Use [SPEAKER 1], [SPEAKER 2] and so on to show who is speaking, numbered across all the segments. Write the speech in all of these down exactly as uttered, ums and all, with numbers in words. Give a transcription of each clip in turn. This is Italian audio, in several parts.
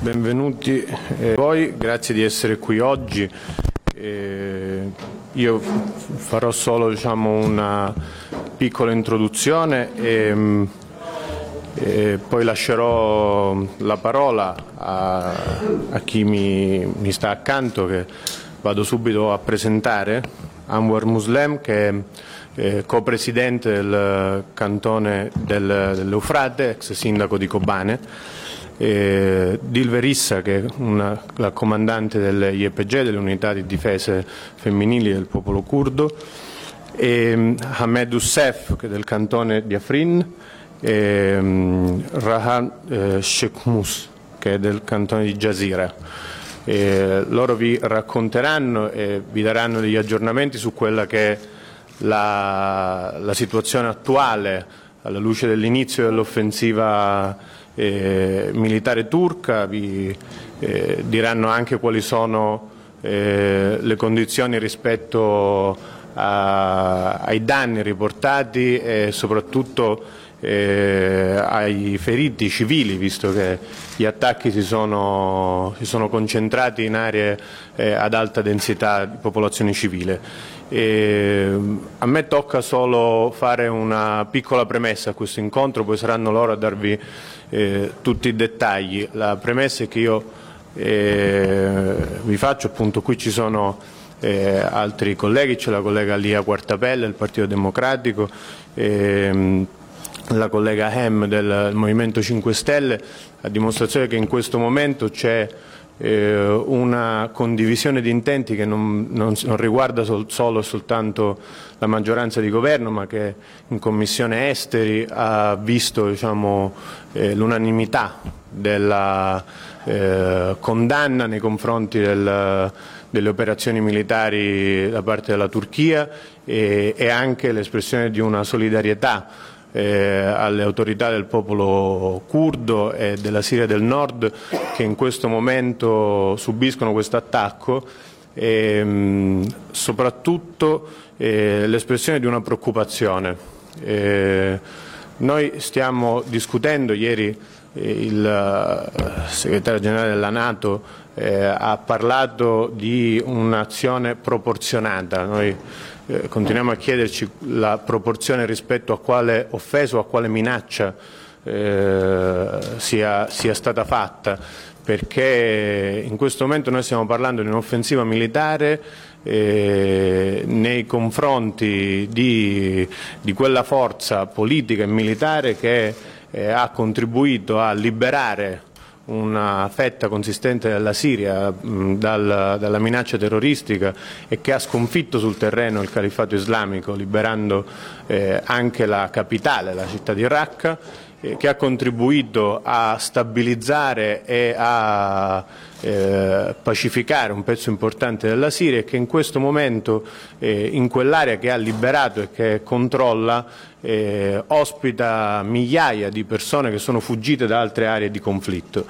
[SPEAKER 1] benvenuti eh, voi, grazie di essere qui oggi. Eh, io farò solo diciamo, una piccola introduzione e, e poi lascerò la parola a, a chi mi, mi sta accanto, che vado subito a presentare, Anwar Muslem, che è eh, co-presidente del cantone del, dell'Eufrate, ex sindaco di Kobane. Eh, Dilber Issa, che è una, la comandante dell'Y P G, delle unità di difese femminili del popolo curdo, e Ahmed Youssef, che è del cantone di Afrin, e um, Rahan eh, Shekmus, che è del cantone di Jazira. E loro vi racconteranno e vi daranno degli aggiornamenti su quella che è la, la situazione attuale alla luce dell'inizio dell'offensiva Eh, militare turca, vi eh, diranno anche quali sono eh, le condizioni rispetto a, ai danni riportati e soprattutto eh, ai feriti civili, visto che gli attacchi si sono, si sono concentrati in aree eh, ad alta densità di popolazione civile. E a me tocca solo fare una piccola premessa a questo incontro, poi saranno loro a darvi eh, tutti i dettagli. La premessa è che io eh, vi faccio, appunto, qui ci sono eh, altri colleghi, c'è la collega Lia Quartapelle del Partito Democratico, eh, la collega Hem del Movimento cinque Stelle, a dimostrazione che in questo momento c'è Eh, una condivisione di intenti che non, non, non riguarda sol, solo e soltanto la maggioranza di governo, ma che in Commissione Esteri ha visto diciamo, eh, l'unanimità della eh, condanna nei confronti del, delle operazioni militari da parte della Turchia e, e anche l'espressione di una solidarietà Eh, alle autorità del popolo curdo e della Siria del Nord, che in questo momento subiscono questo attacco, e mh, soprattutto eh, l'espressione di una preoccupazione. Eh, noi stiamo discutendo, ieri eh, il eh, segretario generale della Nato eh, ha parlato di un'azione proporzionata. Noi Eh, continuiamo a chiederci la proporzione rispetto a quale offesa o a quale minaccia eh, sia, sia stata fatta, perché in questo momento noi stiamo parlando di un'offensiva militare eh, nei confronti di, di quella forza politica e militare che eh, ha contribuito a liberare una fetta consistente della Siria mh, dal, dalla minaccia terroristica e che ha sconfitto sul terreno il califfato islamico, liberando eh, anche la capitale, la città di Raqqa, eh, che ha contribuito a stabilizzare e a eh, pacificare un pezzo importante della Siria e che in questo momento eh, in quell'area che ha liberato e che controlla Eh, ospita migliaia di persone che sono fuggite da altre aree di conflitto.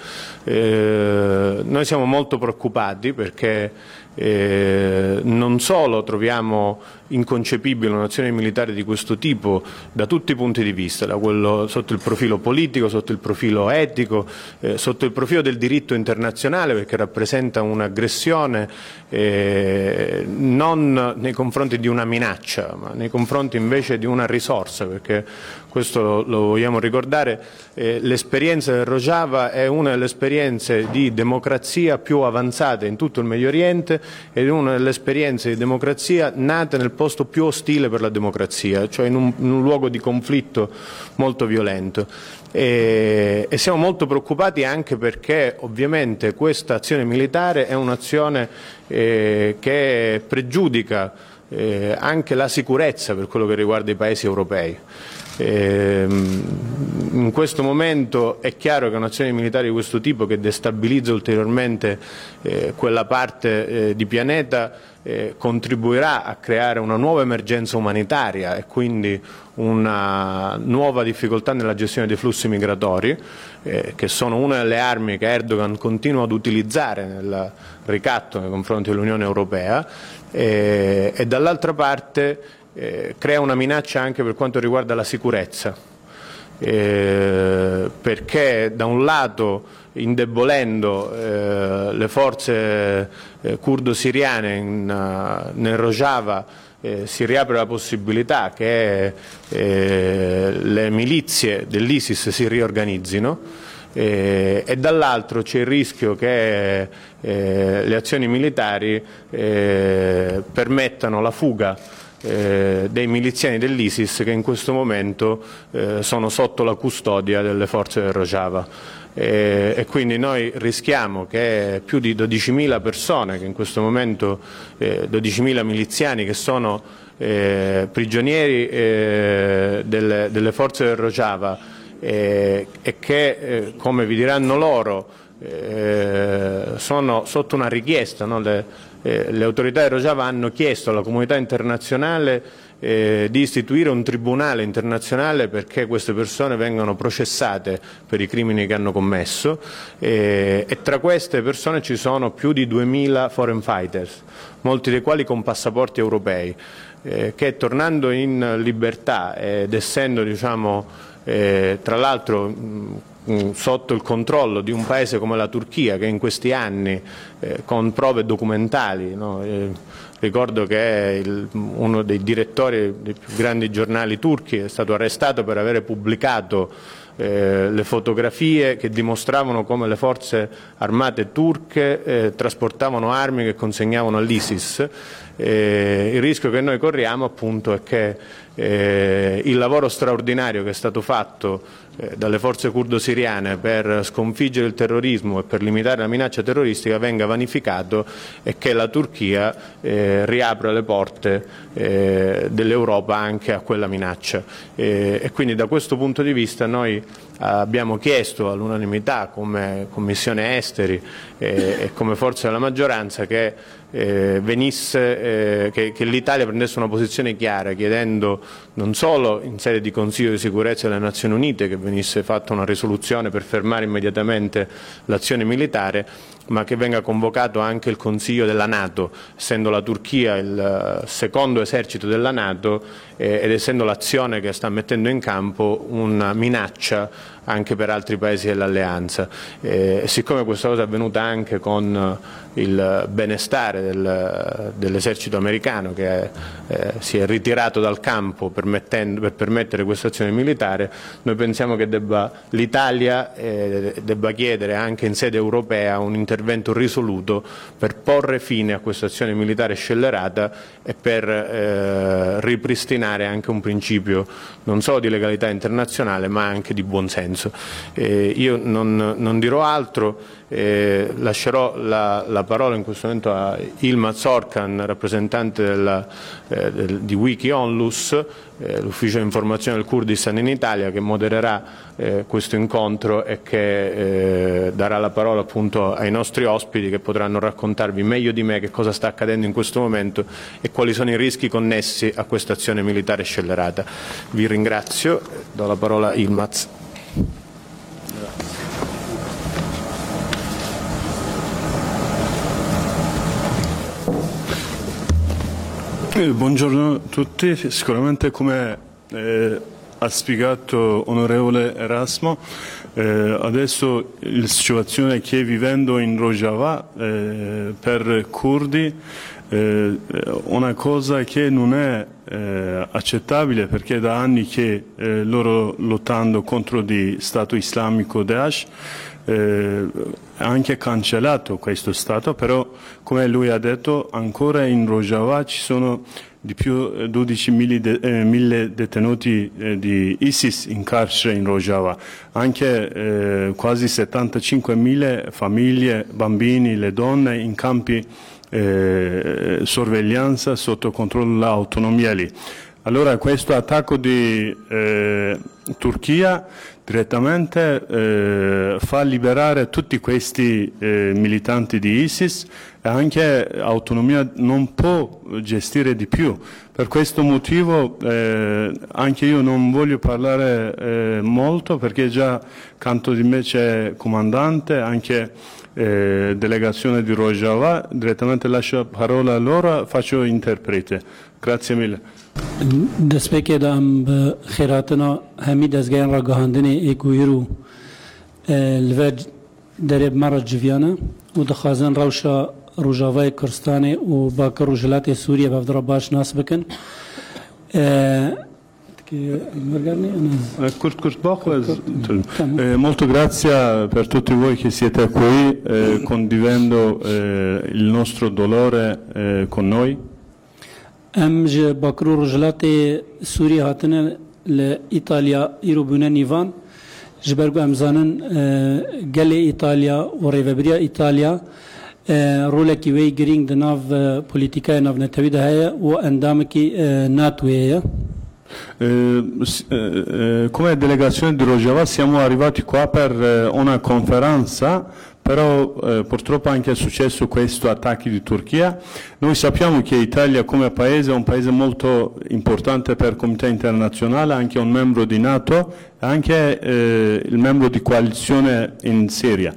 [SPEAKER 1] Eh, noi siamo molto preoccupati perché eh, non solo troviamo inconcepibile un'azione militare di questo tipo da tutti i punti di vista, da quello sotto il profilo politico, sotto il profilo etico, eh, sotto il profilo del diritto internazionale, perché rappresenta un'aggressione eh, non nei confronti di una minaccia, ma nei confronti invece di una risorsa, perché questo lo vogliamo ricordare, eh, l'esperienza del Rojava è una delle esperienze di democrazia più avanzate in tutto il Medio Oriente ed è una delle esperienze di democrazia nate nel posto più ostile per la democrazia, cioè in un, in un luogo di conflitto molto violento. E, e siamo molto preoccupati anche perché ovviamente questa azione militare è un'azione eh, che pregiudica eh, anche la sicurezza per quello che riguarda i paesi europei. Eh, in questo momento è chiaro che un'azione militare di questo tipo, che destabilizza ulteriormente eh, quella parte eh, di pianeta, eh, contribuirà a creare una nuova emergenza umanitaria e quindi una nuova difficoltà nella gestione dei flussi migratori, eh, che sono una delle armi che Erdogan continua ad utilizzare nel ricatto nei confronti dell'Unione Europea, eh, e dall'altra parte Eh, crea una minaccia anche per quanto riguarda la sicurezza, eh, perché da un lato indebolendo eh, le forze eh, curdo-siriane in, uh, nel Rojava, eh, si riapre la possibilità che eh, le milizie dell'ISIS si riorganizzino. Eh, e dall'altro c'è il rischio che eh, le azioni militari eh, permettano la fuga eh, dei miliziani dell'ISIS che in questo momento eh, sono sotto la custodia delle forze del Rojava. Eh, e quindi noi rischiamo che più di dodicimila persone che in questo momento, eh, dodicimila miliziani che sono eh, prigionieri eh, delle, delle forze del Rojava, Eh, e che, eh, come vi diranno loro, eh, sono sotto una richiesta, no? le, eh, le autorità del Rojava hanno chiesto alla comunità internazionale eh, di istituire un tribunale internazionale perché queste persone vengano processate per i crimini che hanno commesso, eh, e tra queste persone ci sono più di duemila foreign fighters, molti dei quali con passaporti europei, eh, che tornando in libertà ed essendo, diciamo, Eh, tra l'altro mh, sotto il controllo di un paese come la Turchia che in questi anni eh, con prove documentali, no? eh, ricordo che il, uno dei direttori dei più grandi giornali turchi è stato arrestato per avere pubblicato eh, le fotografie che dimostravano come le forze armate turche eh, trasportavano armi che consegnavano all'ISIS. Eh, il rischio che noi corriamo appunto è che eh, il lavoro straordinario che è stato fatto eh, dalle forze curdo-siriane per sconfiggere il terrorismo e per limitare la minaccia terroristica venga vanificato e che la Turchia eh, riapra le porte eh, dell'Europa anche a quella minaccia. Eh, e quindi da questo punto di vista noi abbiamo chiesto all'unanimità come Commissione Esteri eh, e come forza della maggioranza che eh, venisse, eh, che, che l'Italia prendesse una posizione chiara, chiedendo non solo in sede di Consiglio di sicurezza delle Nazioni Unite che venisse fatta una risoluzione per fermare immediatamente l'azione militare, ma che venga convocato anche il Consiglio della Nato, essendo la Turchia il secondo esercito della Nato eh, ed essendo l'azione che sta mettendo in campo una minaccia anche per altri paesi dell'alleanza. Eh, siccome questa cosa è avvenuta anche con il benestare del, dell'esercito americano che eh, si è ritirato dal campo permettendo, per permettere questa azione militare, noi pensiamo che debba, l'Italia eh, debba chiedere anche in sede europea un intervento risoluto per porre fine a questa azione militare scellerata e per eh, ripristinare anche un principio non solo di legalità internazionale ma anche di buonsenso. Eh, io non, non dirò altro, eh, lascerò la, la parola in questo momento a Yilmaz Orkan, rappresentante della, eh, del, di Wiki-Onlus, eh, l'ufficio di informazione del Kurdistan in Italia, che modererà eh, questo incontro e che eh, darà la parola appunto ai nostri ospiti che potranno raccontarvi meglio di me che cosa sta accadendo in questo momento e quali sono i rischi connessi a questa azione militare scellerata. Vi ringrazio, do la parola a Yilmaz.
[SPEAKER 2] Eh, buongiorno a tutti, sicuramente come eh, ha spiegato onorevole Erasmo, eh, adesso la situazione che vivendo in Rojava eh, per curdi eh, una cosa che non è eh, accettabile, perché da anni che eh, loro lottando contro di Stato Islamico Daesh Eh, anche cancellato questo Stato, però come lui ha detto ancora in Rojava ci sono di più dodicimila de, eh, detenuti eh, di ISIS in carcere in Rojava, anche eh, quasi settantacinquemila famiglie, bambini, le donne in campi eh, sorveglianza sotto controllo dell'autonomia lì. Allora questo attacco di eh, Turchia direttamente eh, fa liberare tutti questi eh, militanti di ISIS e anche l'autonomia non può gestire di più. Per questo motivo eh, anche io non voglio parlare eh, molto, perché già accanto di me c'è comandante, anche eh, delegazione di Rojava, direttamente lascio la parola a loro, faccio interprete. Grazie mille.
[SPEAKER 3] دەستپێک دام بە خێراتنا هەمی دەستگایان ڕاگەهاندنی ئێکویر و لەڤەر درب مرة جویانه و دخوازن روشا روجاوای کردستان و باکر و جلات سوریه بفدر باش ناس بکن.
[SPEAKER 2] Kurt Kurt Bocquez, eh, molto grazie per tutti voi che siete qui eh, condividendo eh, il nostro dolore eh, con noi.
[SPEAKER 3] ام ج باکر و جلات سوریه هاتنه لإيطاليا يروبون نيفان جبرگو امزانن گل ایتالیا و ریوبریا ایتالیا رولکی وی گرینگ دناف پولیتیکای ناف نتوی ده هیا و اندامکی ناتویه.
[SPEAKER 2] Eh, eh, come delegazione di Rojava siamo arrivati qua per eh, una conferenza, però eh, purtroppo anche è successo questo attacchi di Turchia. Noi sappiamo che l'Italia come paese è un paese molto importante per la comunità internazionale, anche un membro di NATO, anche eh, il membro di coalizione in Siria.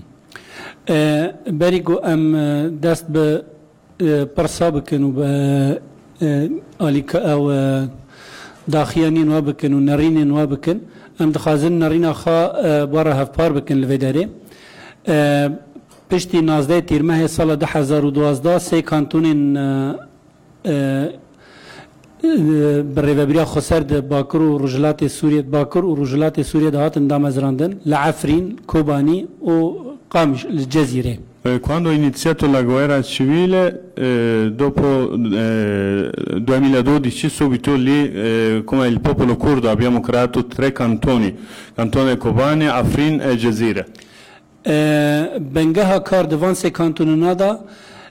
[SPEAKER 3] بریگو ام دست به پرسا بکن و به آلیکا او داخیانین و بکن و نرینین و بکن ام دخوازن نرین خا باره هفپار بکن لویداره پشتی نازده تیرمه سال ده هزار و دوازده سی کانتونین بالريفابريا خسرد باكر ورجلات سوريا باكر ورجلات سوريا دهات اندام ازراندن لعفرين كوباني وقامش الجزيره.
[SPEAKER 2] Quando è iniziata la guerra civile, eh, dopo eh, duemiladodici, subito lì, eh, come il popolo curdo, abbiamo creato tre cantoni, cantone Kobani, Afrin e Jazira.
[SPEAKER 3] Bengaha kar devan se kantonuna da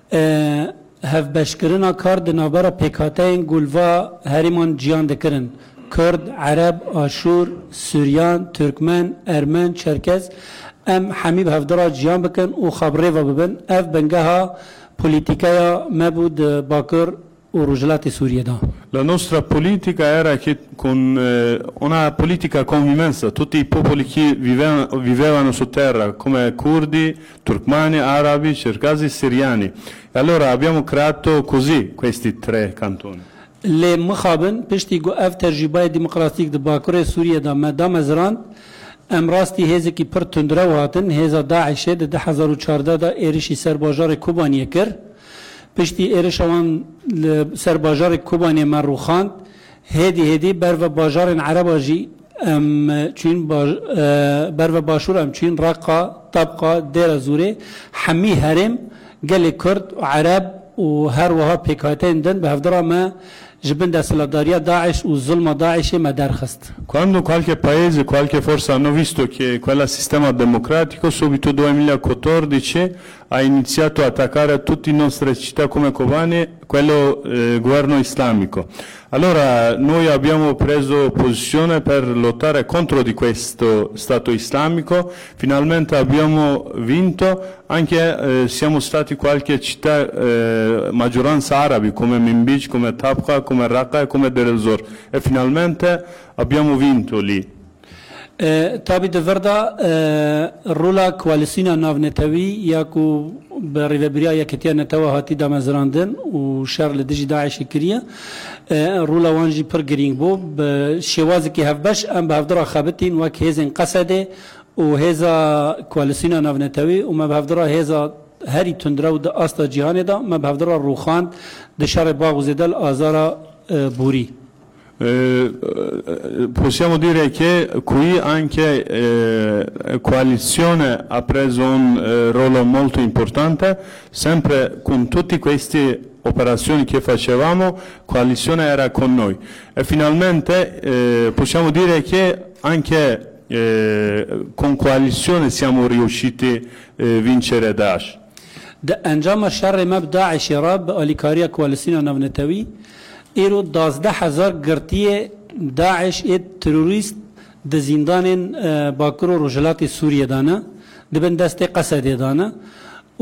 [SPEAKER 3] هف بشکرنا کار دنابرا پیکاتین گلوا هریمان جیان دکرن کرد، عرب، آشور، سوریان، ترکمن، ارمن، چرکز ام حمیب هفدرا جیان بکن و خبره و ببن اف بنگها پولیتیکایا مبود باکر و رجلات سوریه دا.
[SPEAKER 2] La nostra politica era che con eh, una politica convivenza, tutti i popoli che vivevano, vivevano su terra, come curdi, turkmani, arabi, cercasi, siriani. E allora abbiamo creato così questi tre cantoni.
[SPEAKER 3] Le مخابن پشتی گو اف تجربه دموکراتیک د باکر سوریه دا مدام ازران ام راستی هزه کی پر تندره واتن هزه داعش د ده هزار و چهارده دا ایرشی سرباجار کوبانیه کر پشتی ایرشوان سرباجار کوبانی مروخاند هدی هدی بر و باجار عرب جی ام چین بر و باشور ام چین رقا طبقه دیر زوره حمی هرم قال كرد وعرب وهر وها بيكاتين دن بهفدرا ما جبن da saladaria Daesh o zulma Daesh ma darkhast.
[SPEAKER 2] Quando qualche paese, qualche forza hanno visto che quel sistema democratico, subito duemilaquattordici ha iniziato a attaccare tutte le nostre città come Kobani, quello eh, governo islamico. Allora noi abbiamo preso posizione per lottare contro di questo Stato islamico, finalmente abbiamo vinto, anche eh, siamo stati qualche città, eh, maggioranza arabi come Minbij, come Tabqa, come Raqqa e come Deir el-Zor e finalmente abbiamo vinto lì.
[SPEAKER 3] تابي دفردا رولا كواليسينا ناف نتوي ياكو بريفابريا يكتيا نتوا هاتي دا مزراندن وشار لدجي داعش كريا رولا وانجي بر جرينج بو بشوازكي هفبش ام بهفدرا خابتين وك هيزن قصده وهذا كواليسينا ناف نتوي وما بهفدرا هذا هاري تندرو دا استا جهان دا ما بهفدرا روخان دشار باغوزدل ازارا بوري.
[SPEAKER 2] Eh, possiamo dire che qui anche eh, coalizione ha preso un eh, ruolo molto importante, sempre con tutte queste operazioni che facevamo, coalizione era con noi e finalmente eh, possiamo dire che anche eh, con coalizione siamo riusciti a eh, vincere Daesh.
[SPEAKER 3] ده انجام الشر مبدأ شراب اليكاريا كواليسينا نافنتوي ایرو دازده هزار گرتیه داعش ات تروریست د زندان باکر و رجلات سوریه دانه دبن دست قصد دانه و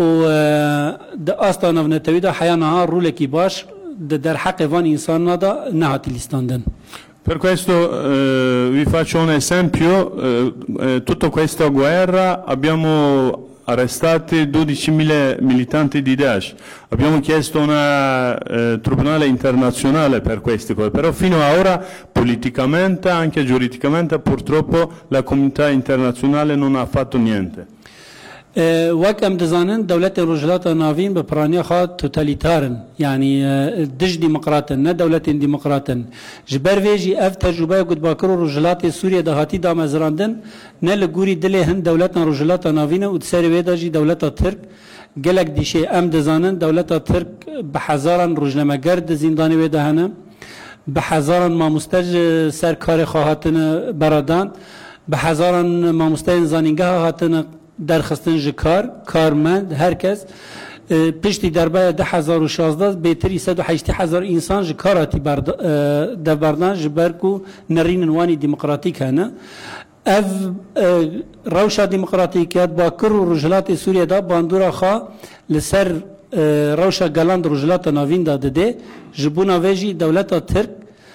[SPEAKER 3] د آستان و نتوی دا حیانها رولکی باش در حق وان انسان نادا نهاتی لیستاندن.
[SPEAKER 2] Per questo eh, vi faccio un esempio, eh, eh, tutta questa guerra abbiamo arrestati dodicimila militanti di Daesh, abbiamo chiesto un eh, tribunale internazionale per queste cose, però fino ad ora politicamente, anche giuridicamente purtroppo la comunità internazionale non ha fatto niente.
[SPEAKER 3] وەک ئەم دەزانن دەولەتی ڕۆژهەڵاتە ناوین بە پڕانیا خوا توتالیتارن یعنی دژ دیموقراتن نە دەولەتین دیموقراتن ji ber vê jî ev tecrübeya gotbakir û Rojhilatê Sûriyê de hatî damezrandin ne li gûrî dilê hin dewletan Rojhilata navîn û di serê wê de jî dewleta Tirk gelek dîşê em dizanin dewleta Tirk bi hezaran rojnameger di zîndanê wê de hene bi hezaran mamoste ji ser karê xwe hatine beradan bi hezaran mamosteyên zanîngeha hatine derxistin ji kar, karmend, herkes piştî derbaya deh hezar û şazda bêtirî sed û heştî hezar însan ji kar hatî devberdan ji ber ku nerînin wanî demokratîk hene. Ev rewşa demokratîkiyet Bakir û Rojhilatê Sûriyê da bandora xwe li ser rewşa gelan di Rojhilata navîn da dide ji bûna vê jî dewleta Tirk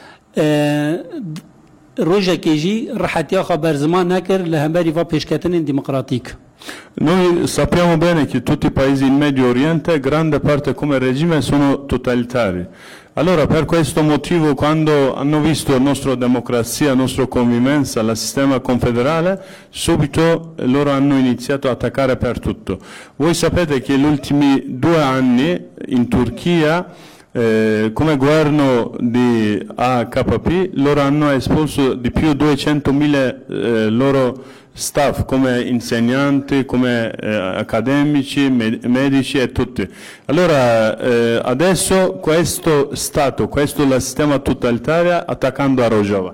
[SPEAKER 3] rojekê jî rihetiya xwe berziman nekir li hemberî va pêşketinên demokratîk.
[SPEAKER 2] Noi sappiamo bene che tutti i paesi in Medio Oriente, grande parte come regime, sono totalitari. Allora per questo motivo quando hanno visto la nostra democrazia, la nostra convivenza, il sistema confederale, subito loro hanno iniziato a attaccare per tutto. Voi sapete che negli ultimi due anni in Turchia Eh, come governo di A K P loro hanno espulso di più di duecentomila eh, loro staff come insegnanti, come eh, accademici, med medici e tutti. Allora eh, adesso questo Stato, questo è il sistema totalitario attaccando a Rojava.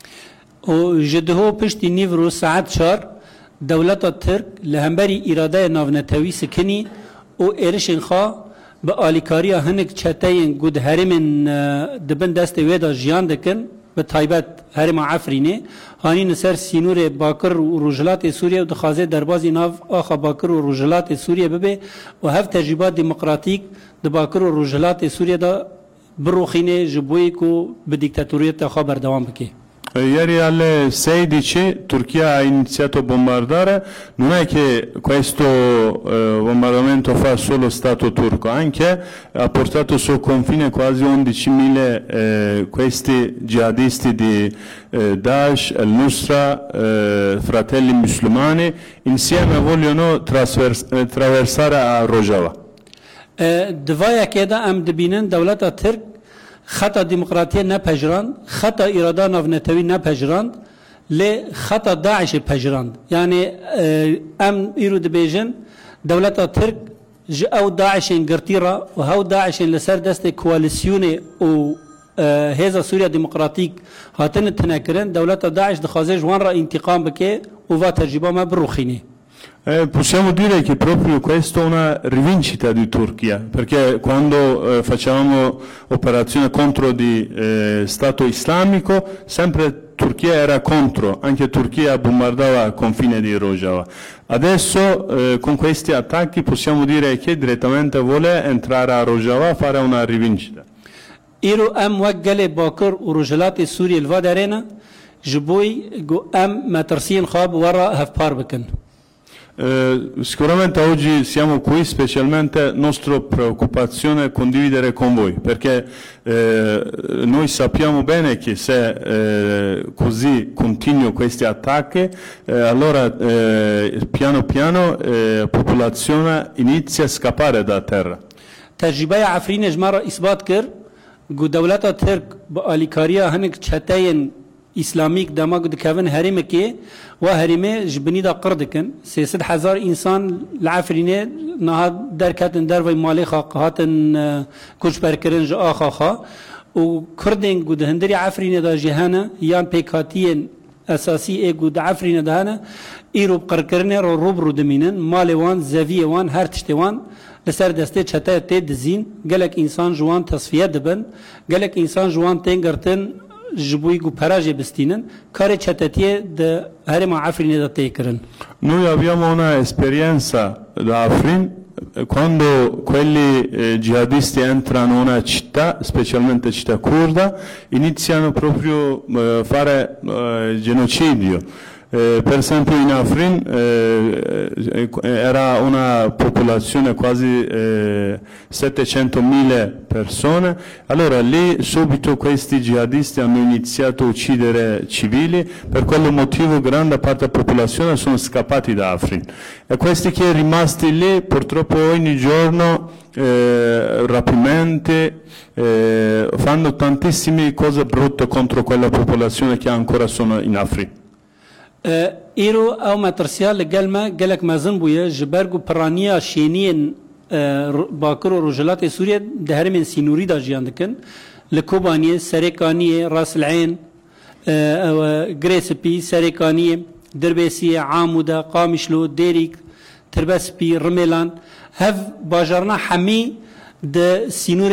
[SPEAKER 3] O jidho pishti nivru saat char dawlata Tirk lehemberi irade navnetawi sikini o erishin kha به آلیکاریا هنگ چتاین گود هرمن دبن دست ویدا جیان دکن به تایبت هرم عفرینه هانی نسر سینور باکر و روجلات سوریه و دخوازه دربازی ناو آخا باکر و روجلات سوریه ببه و هف تجربات دموکراتیک د باکر و روجلات سوریه دا بروخینه جبوی کو به دیکتاتوریت خبر دوام بکه.
[SPEAKER 2] Ieri alle sedici Turchia ha iniziato a bombardare, non è che questo eh, bombardamento fa solo Stato turco, anche ha portato sul confine quasi undicimila eh, questi jihadisti di eh, Daesh, al-Nusra, eh, fratelli musulmani, insieme vogliono eh, attraversare a Rojava.
[SPEAKER 3] Dvaya keda am dibinin devleta Tirk خطا ديمقراطية نپجراند خطا إرادة نافنتوي نپجراند ل خطا داعش پجراند يعني أم إيرو دبيجن دولة ترك أو داعش انجرتيرا وهو داعش لسر دست كواليسيوني و هذا سوريا ديمقراطيك هاتن تنكرن دولة داعش دخازي جوان را انتقام بكي وفا تجربة ما بروخيني.
[SPEAKER 2] Eh, possiamo dire che proprio questa è una rivincita di Turchia, perché quando eh, facevamo operazioni contro di eh, Stato islamico, sempre Turchia era contro, anche Turchia bombardava il confine di Rojava. Adesso eh, con questi attacchi possiamo dire che direttamente vuole entrare a Rojava a fare una rivincita.
[SPEAKER 3] Iro am waggale bakr u Rojhilatê Sûriyê li va derêne ji boî gu em metersiyên xwe bi were hevpar bikin.
[SPEAKER 2] Eh, sicuramente oggi siamo qui specialmente nostra preoccupazione è condividere con voi, perché eh, noi sappiamo bene che se eh, così continuano questi attacchi eh, allora eh, piano piano la eh, popolazione inizia a scappare da terra.
[SPEAKER 3] تجربه عفرین اجماع اثبات کرد گو دولت ترک با آلیکاریا هنگ چتاین اسلامیک دماغ دکاون هرمه که و هرمه جبنی دا قردکن سیصد هزار انسان العفرینه نها درکتن در وی مالی خاقهاتن کچ برکرن جا آخا خا و کردن گو دهندری عفرینه دا جهانه یان پیکاتین اساسی ای گو عفرینه دهانه ایرو بقرکرنه رو روب رو دمینن مالی وان زوی وان هر تشتی وان لسر دسته چته تی دزین گلک انسان جوان تصفیه دبن گلک انسان جوان تنگرتن جبوی گو پراجه بستینن کار چتتیه ده هرم عفرین ده تیکرن.
[SPEAKER 2] Noi abbiamo una esperienza da Afrin quando quelli eh, jihadisti entrano in una città, specialmente città kurda, iniziano proprio a eh, fare eh, genocidio. Eh, per esempio in Afrin eh, era una popolazione quasi eh, settecentomila persone, allora lì subito questi jihadisti hanno iniziato a uccidere civili, per quello motivo grande parte della popolazione sono scappati da Afrin e questi che sono rimasti lì purtroppo ogni giorno eh, rapimenti, eh, fanno tantissime cose brutte contro quella popolazione che ancora sono in Afrin.
[SPEAKER 3] ایرو او مترسیا لگل ما گلک مزن بویه جبرگو پرانیا شینین باکر و رجلات سوریه دهر من سینوری دا جیان دکن لکوبانیه سرکانیه راس العين گریسپی سرکانیه دربیسیه عامودا قامشلو دیریک تربسپی رملان هف باجرنا حمی ده سینور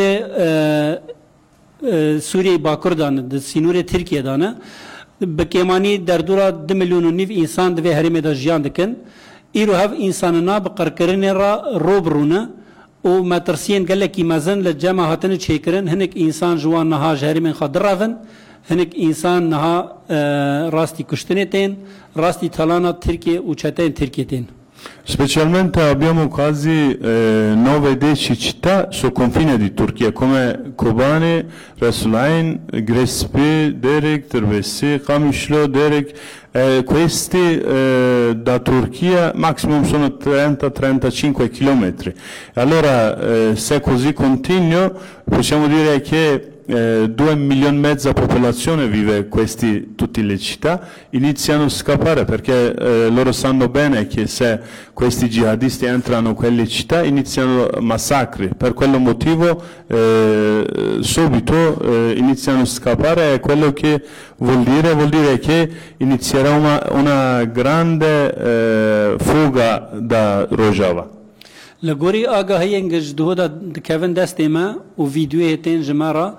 [SPEAKER 3] سوریه باکر دانه ده سینور ترکیه دانه بکیمانی در دورا دو میلیون و نیف انسان دوی هرمی دا جیان دکن ایرو هف انساننا بقرکرین را روبرونه و مترسین گلکی مزن لجمع هاتن چیکرن هنک انسان جوان نها جهرمین خادر رفن هنک انسان نها راستی کشتنه تین راستی تالانا ترکیه و چتین ترکیه تین.
[SPEAKER 2] Specialmente abbiamo quasi eh, nove dieci città sul confine di Turchia come Kobane, Ras Al-Ain, Grespi, Derek, Terbesi, Kamishlo, Derek. Eh, questi eh, da Turchia maximum sono trenta trentacinque chilometri. Allora eh, se così continua possiamo dire che Eh, due milioni e mezza popolazione vive in questi tutte le città, iniziano a scappare perché eh, loro sanno bene che se questi jihadisti entrano in quelle città iniziano massacri, per quello motivo eh, subito eh, iniziano a scappare e quello che vuol dire vuol dire che inizierà una, una grande eh, fuga da Rojava.
[SPEAKER 3] لگوری آگاهی انگیز دو دا کفن دست ما و ویدیوی تین جمارا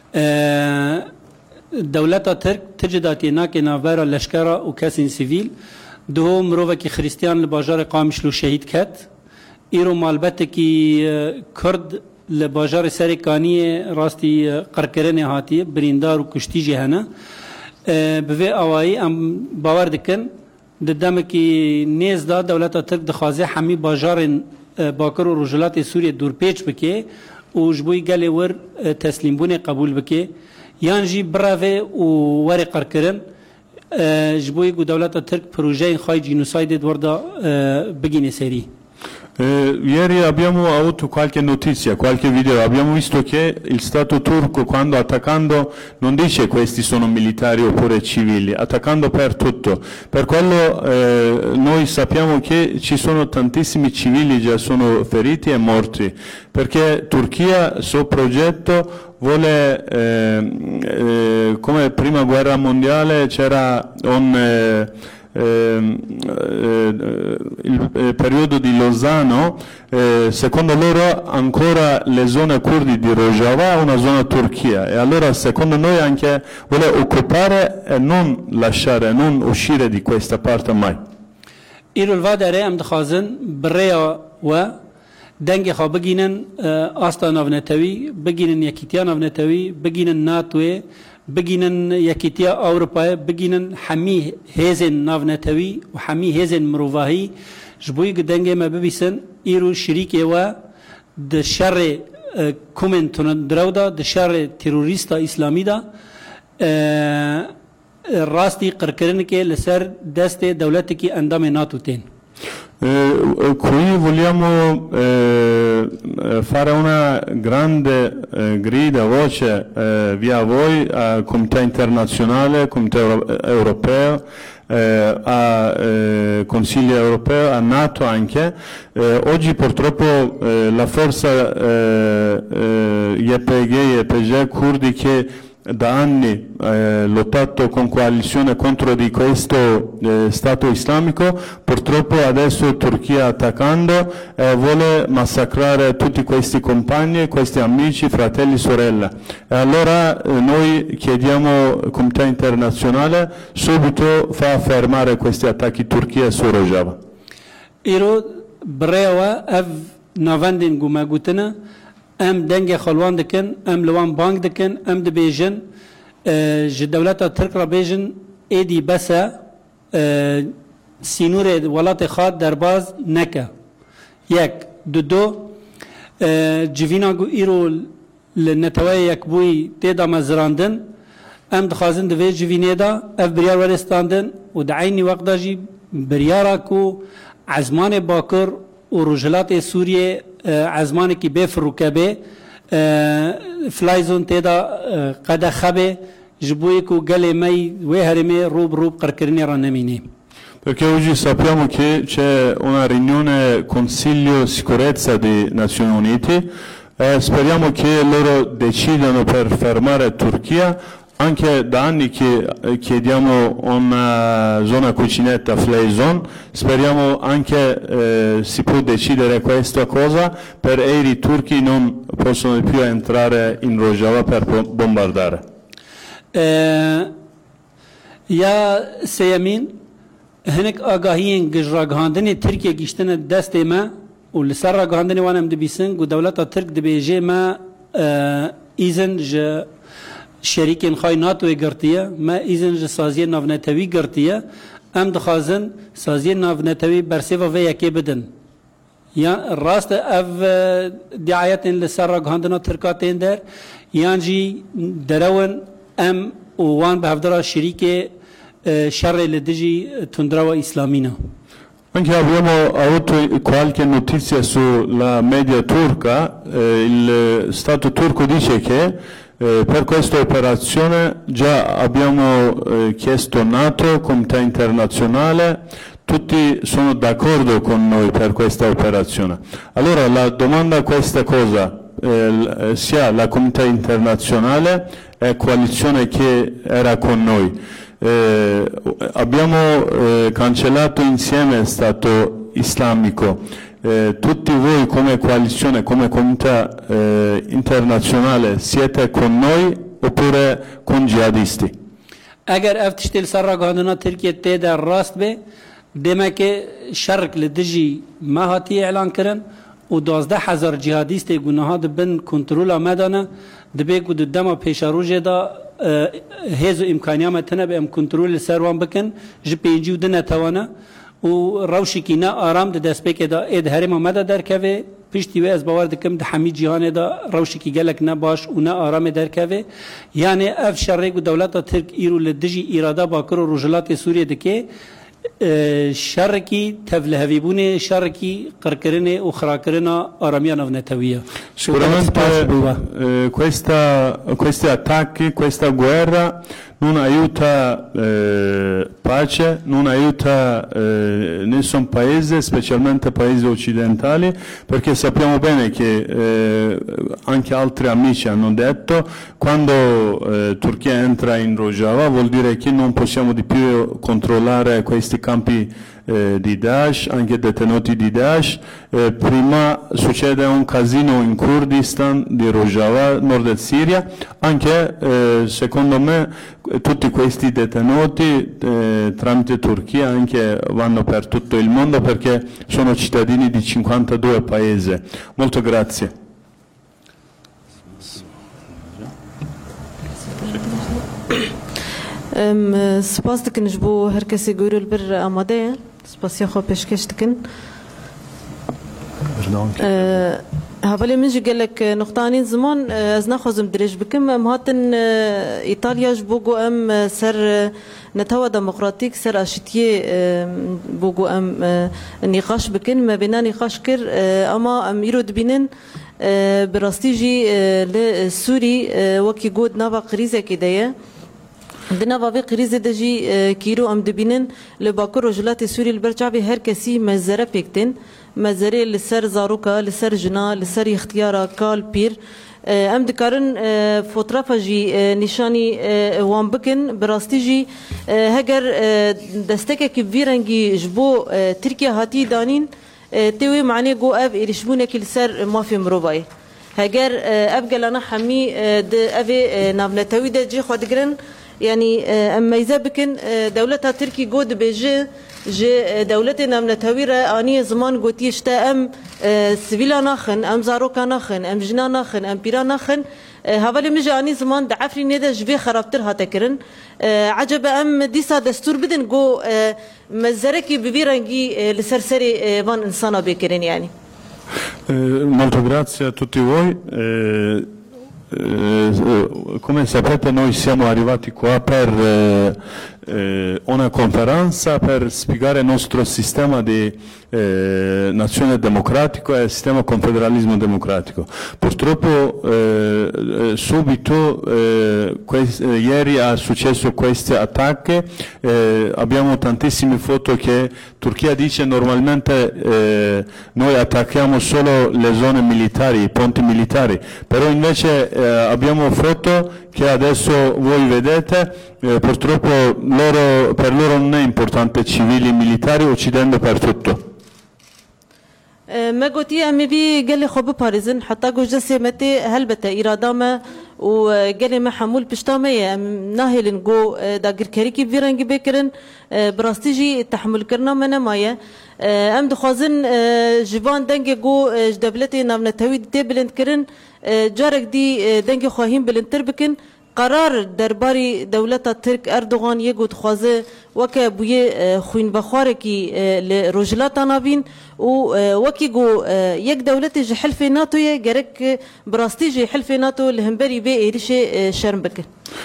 [SPEAKER 3] دولتا ترک تجداتی ناکی ناورا لشکرا و کسین سیویل دو مروفا کی خریستیان لباجار قامشلو شهید کت ایرو مالبت کی کرد لباجار سرکانی راستی قرکرن هاتی بریندار و کشتی جهنه بوی آوائی ام باور دکن ددام کی نیز دا دولتا ترک دخوازه حمی باجار باکر و رجلات سوریه دور پیچ بکه و جبوی گلی ور تسلیم بونه قبول بکه یان جی براوه و ور قرکرن جبوی گو دولت ترک پروژه خواهی جینوساید وردا بگینه سری.
[SPEAKER 2] Eh, ieri abbiamo avuto qualche notizia, qualche video, abbiamo visto che il Stato turco quando attaccando non dice questi sono militari oppure civili, attaccando per tutto. Per quello eh, noi sappiamo che ci sono tantissimi civili già sono feriti e morti, perché Turchia, il suo progetto vuole, eh, eh, come prima guerra mondiale c'era un... Eh, Eh, eh, il eh, periodo di Lozano, eh, secondo loro ancora le zone curdi di Rojava è una zona Turchia e allora secondo noi anche vuole occupare e non lasciare, non uscire di questa parte mai.
[SPEAKER 3] ایرو الوادره ام دخازن بریا و دنگ خواه بگینن آستا نافنتوی بگینن یکیتیا نافنتوی بگینن ناتوی بگینن یکیتیا اروپای بگینن حمی هزن نافنتوی و حمی هزن مروواهی جبوی دنگ ما ببیسن ایرو شریک و د شر کومنتون درودا د شر تروریستا اسلامی دا راستی قرکرن که لسر دست دولت کی اندام ناتو تین.
[SPEAKER 2] Eh, qui vogliamo eh, fare una grande eh, grida, voce eh, via voi al Comitè internazionale, Comitè europeo, eh, a eh, Consiglio europeo, a NATO anche. Eh, oggi purtroppo eh, la forza eh, eh, Y P G, Y P G curdi che da anni eh, lottato con coalizione contro di questo eh, Stato islamico, purtroppo adesso Turchia attaccando e vuole massacrare tutti questi compagni, questi amici, fratelli, sorelle. E allora eh, noi chiediamo al Comitè internazionale subito fa fermare questi attacchi Turchia su Rojava.
[SPEAKER 3] Iro brewa ev navandin gumagutena ام دنگ خلوان دکن ام لوان بانک دکن ام دبیجن ج دولت ترک را بیجن ایدی بسا سینور ولات خاد درباز نکه یک دو دو جوینا گو ایرو لنتوای یک بوی تیدا مزراندن ام دخوازن دوی جوینه دا اف بریار ورستاندن و دعینی وقت دا جی بریارا کو عزمان باکر و رجلات سوریه عزمان کی بفر رکبه فلایزون تیدا قد خبه جبوی کو گله می و هرمه روب روب قرکرنی را نمینه.
[SPEAKER 2] Perché oggi sappiamo che c'è una riunione Consiglio Sicurezza di Nazioni Unite e speriamo che loro decidano per fermare Turchia. Anche da anni che chiediamo una zona cucinetta Flay Zone, speriamo anche eh, si può decidere questa cosa per aerei turchi non possono più entrare in Rojava per bombardare.
[SPEAKER 3] Uh, ya Seyamin هناك آگاهی گجراگاندنی ترکیه گشتن دست ما و لسر راگاندنی وانم دبیسن و دولت ترک دبیجه ما ایزن ج شریکین خای ناتو گرتیه ما ایزن ج سازی ناونتوی گرتیه ام دخازن سازی ناونتوی برسیوا و یکی بدن یا راست اف دعایتن لسر راگاندنا ترکاتین در یانجی درون ام وان به هفدرا شریک شر لدجی تندروا اسلامina.
[SPEAKER 2] Anche abbiamo avuto qualche notizia sulla media turca, eh, il Stato turco dice che eh, per questa operazione già abbiamo eh, chiesto NATO, Comunità Internazionale, tutti sono d'accordo con noi per questa operazione. Allora la domanda è questa cosa, eh, sia la Comunità Internazionale e coalizione che era con noi. Eh, abbiamo eh, cancellato insieme Stato Islamico, eh, tutti voi come coalizione, come comunità eh, internazionale siete con noi oppure con jihadisti?
[SPEAKER 3] اگر افتشتل سرگاندنا ترکیه تیدا راست به دمه که شرک لدجی ما هاتی اعلان کرن و دوازده هزار جهادیست گناه دبن کنترول آمدانه دبی که دما پیشاروجه دا هزو امکانیام تنه به ام کنترل سروان بکن جپیجی و دنه توانا و روشی کی نه آرام ده دست بکه دا اید هرم آمده در که پشتی و از باور دکم ده حمید جهان دا روشی کی گلک نه باش و نه آرام در که یعنی اف شرک و دولت ترک ایرو لدجی ایرادا باکر و رجلات سوریه دکه شرکی تفلهویبونه شرکی قرکرنه و خراکرنه آرامیان افنتویه.
[SPEAKER 2] Sicuramente eh, questa, questi attacchi, questa guerra non aiuta eh, pace, non aiuta eh, nessun paese, specialmente paesi occidentali, perché sappiamo bene che eh, anche altri amici hanno detto quando eh, Turchia entra in Rojava vuol dire che non possiamo di più controllare questi campi eh, di Daesh, anche detenuti di Daesh. Eh, prima succede un casino in Kurdistan di Rojava, nord del Siria, anche eh, secondo me tutti questi detenuti eh, tramite Turchia anche vanno per tutto il mondo perché sono cittadini di cinquantadue paesi. Molto grazie.
[SPEAKER 4] سپاس دکن جبو هر کسی گویرو بر آماده سپاسی خو پیشکش دکن هاولی من جی گلک نقطانی زمان از نخوزم درش بکم ام هاتن ایتالیا جبو گو ام سر نتوا دموکراتیک سر اشتیه بو گو ام نقاش بکن ما بنا نقاش کر اما ام ایرو دبینن براستی جی لسوری وکی گود نوا قریزه که دیه دنا في قريزة دجي كيرو أم دبينن لباكر رجلات سوري البرجعبي هر كسي مزرة بيكتن مزرة لسر زاروكا لسر جنا لسر اختيارا كال بير أم دكارن فوترافا جي نشاني وان بكن براستي جي هجر دستك كبيرنجي جبو تركيا هاتي دانين توي معني جو أب إرشبونه كل سر ما في مروباي هجر أبقى لنا حمي د أبي نابنتوي دجي خدقرن يعني أما إذا بكن دولتها تركي جود بيجي جي دولتنا من تويرة أني زمان قوتي شتا أم سبيلا ناخن أم زاروكا ناخن أم جنا ناخن أم بيرا ناخن هاولي مجي أني زمان دعفري نيدا جبي خرابترها تكرن عجب أم ديسا دستور بدن جو مزاركي ببيرنجي لسرسري بان إنسانا بكرن يعني.
[SPEAKER 2] Molto grazie a tutti voi. Eh, eh, come sapete noi siamo arrivati qua per eh, eh, una conferenza per spiegare il nostro sistema di eh, nazione democratico e il sistema confederalismo democratico. Purtroppo eh, subito eh, quest- eh, ieri è successo questi attacchi, eh, abbiamo tantissime foto che Turchia dice normalmente eh, noi attacchiamo solo le zone militari, i ponti militari, però invece eh, abbiamo foto che adesso voi vedete, eh, purtroppo loro, per loro non è importante civili militari uccidendo per tutto.
[SPEAKER 4] ما قلتي أمي بي قال لي خب باريزن حتى جو جسي متى هلبته إرادة ما وقال لي ما حمول بشتامية ناهل نجو داقر كريكي بيرنج بكرن براستيجي تحمل كرنا من مايا أم دخازن جوان دنج جو جدبلتي نامنا تويد تبلند كرن جارك دي دنج خواهين بلنتر بكن قرار درباري دولة ترك أردوغان يجود خوازه وكا بويه خوين بخاركي لرجلات نابين ووكي جو يك دولة جي حلف ناتو يجرك براستي جي حلف ناتو لهمبري بي إيريشي شرم بك.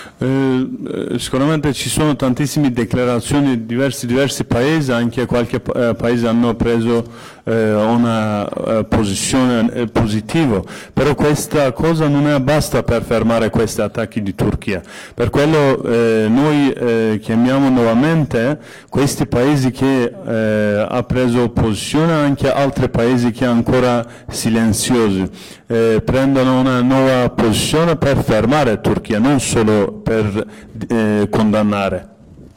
[SPEAKER 2] Eh, sicuramente ci sono tantissime dichiarazioni di diversi, diversi paesi, anche qualche eh, paese hanno preso eh, una eh, posizione eh, positiva, però questa cosa non è basta per fermare questi attacchi di Turchia. Per quello eh, noi eh, chiamiamo nuovamente questi paesi che eh, ha preso posizione, anche altri paesi che ancora silenziosi, eh, prendono una nuova posizione per fermare Turchia, non solo per eh, condannare.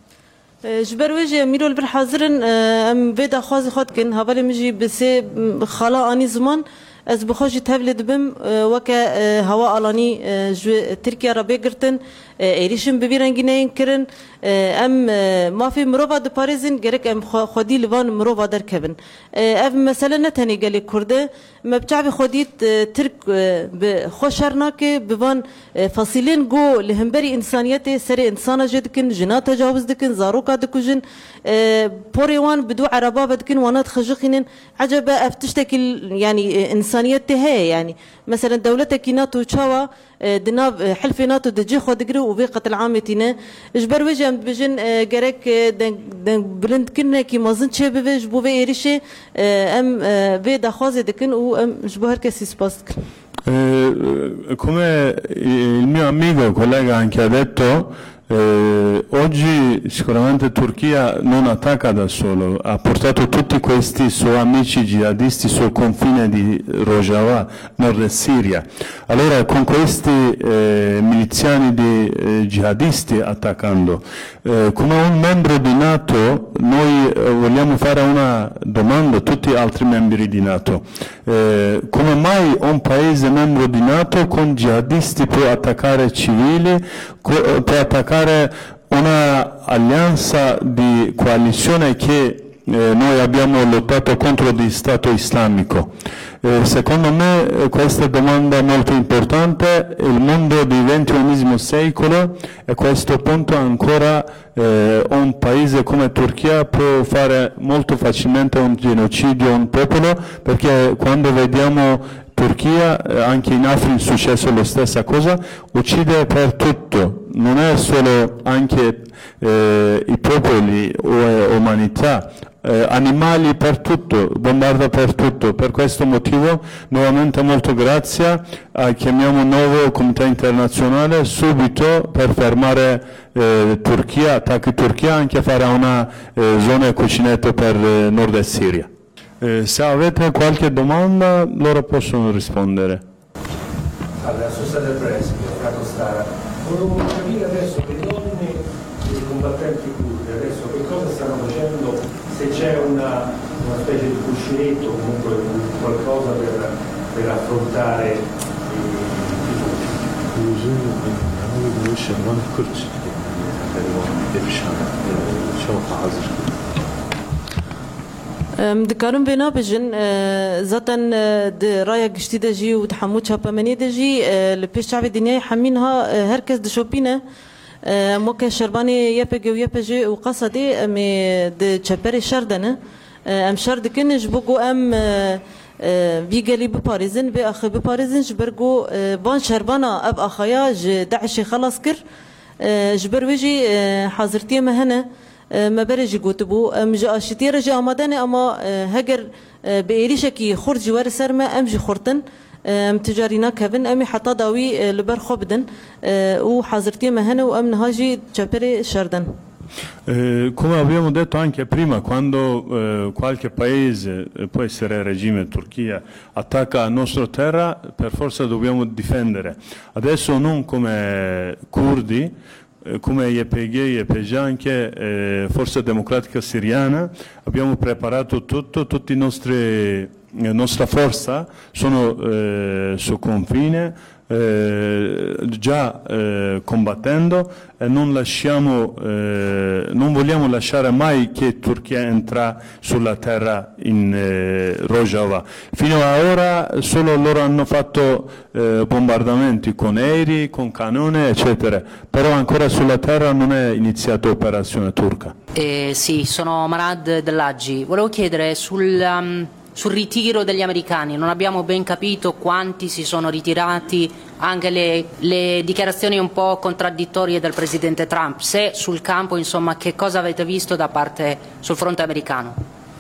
[SPEAKER 4] جبر وجه ميرو البر حاضرن ام بيدا خاز خد كن هبل مجي بس خلا اني زمان از بخوجي تبلد بم وكا هوا الاني جو تركيا ربي قرتن ايريشن ببيرنجينين كرن ام ما في مروبا دو باريزن جرك ام خدي لبان مروبا در كبن اف مثلا نتني قال كرده ما بتعب خديت ترك بخوشرناك ببان فصيلين جو لهمبري انسانيته سري انسانه جدكن جنا تجاوز دكن زاروكا دكوجن بوريوان بدو عربا بدكن وانات خجخين عجبا افتشتكل يعني انسانيته هي يعني مثلا دولتك ناتو تشاوا دناب حلف ناتو دجي خو دغري وبيقه العامتنا اجبر وجه بجن جرك دن بلند كنا كي مازن تشي بيج بو بيريشي ام بي دخوازه دكن و ام جبر كسي سباست
[SPEAKER 2] Eh, come il mio amico, collega anche ha detto, eh, oggi sicuramente Turchia non attacca da solo, ha portato tutti questi suoi amici jihadisti sul confine di Rojava, nord Siria. Allora con questi eh, miliziani di eh, jihadisti attaccando, eh, come un membro di NATO noi eh, vogliamo fare una domanda a tutti gli altri membri di NATO. Eh, come mai un paese membro di NATO con jihadisti può attaccare civili, può attaccare una alleanza di coalizione che eh, noi abbiamo lottato contro lo Stato islamico? Eh, secondo me eh, questa è una domanda molto importante. Il mondo del ventunesimo secolo, e a questo punto ancora eh, un paese come Turchia può fare molto facilmente un genocidio a un popolo, perché quando vediamo Turchia, eh, anche in Africa è successo la stessa cosa, uccide per tutto, non è solo anche eh, i popoli o umanità, eh, animali per tutto, bombarda per tutto. Per questo motivo nuovamente molto grazie, eh, chiamiamo un nuovo Comitato Internazionale subito per fermare eh, Turchia, attacchi Turchia, anche fare una eh, zona cucinetto per eh, nord Siria. Eh, se avete qualche domanda loro possono rispondere.
[SPEAKER 5] Allora, sono state prese, Avvocato Stara. Volevo capire adesso le donne dei combattenti curdi, adesso che cosa stanno facendo, se c'è una, una specie di cuscinetto, comunque qualcosa per, per affrontare i, i
[SPEAKER 4] دكارم بنا بجن زاتن د رايا گشتي دجي و تحمو چاپمني دجي لپیش شعب الدنيا حمينها هركز دشوبينه موكا شرباني يپگو يپجي و قصدي ام د چپر شردنه ام شرد كنج بوگو ام بيجلي بباريزن باخ بباريزن جبرگو بان شربانا اب اخايا داعش خلاص كر جبر وجي حاضرتي مهنه ما برجي قوتبو مجا اشتي رجي امادنه اما هجر بإيريشكي خرج ور سرما امجي خرطن ام تجارينا كفن امي حتى داوي لبر خبدن و حاضرتي مهنه و امن هاجي چپر شردن.
[SPEAKER 2] Eh, come abbiamo detto anche prima, quando eh, qualche paese, eh, può essere il regime Turchia, attacca la nostra terra, per forza dobbiamo difendere. Adesso non come curdi, eh, come Y P G, Y P J, anche eh, Forza Democratica Siriana, abbiamo preparato tutto, tutti i nostri, la nostra forza sono eh, sul confine. Eh, già eh, combattendo e non lasciamo eh, non vogliamo lasciare mai che Turchia entra sulla terra in eh, Rojava. Fino ad ora solo loro hanno fatto eh, bombardamenti con aerei, con cannone eccetera, però ancora sulla terra non è iniziata operazione turca.
[SPEAKER 6] Eh, sì, sono Marad dell'Aggi. Volevo chiedere sul um... sul ritiro degli americani, non abbiamo ben capito quanti si sono ritirati, anche le, le dichiarazioni un po' contraddittorie del presidente Trump, se sul campo insomma che cosa avete visto da parte sul fronte americano?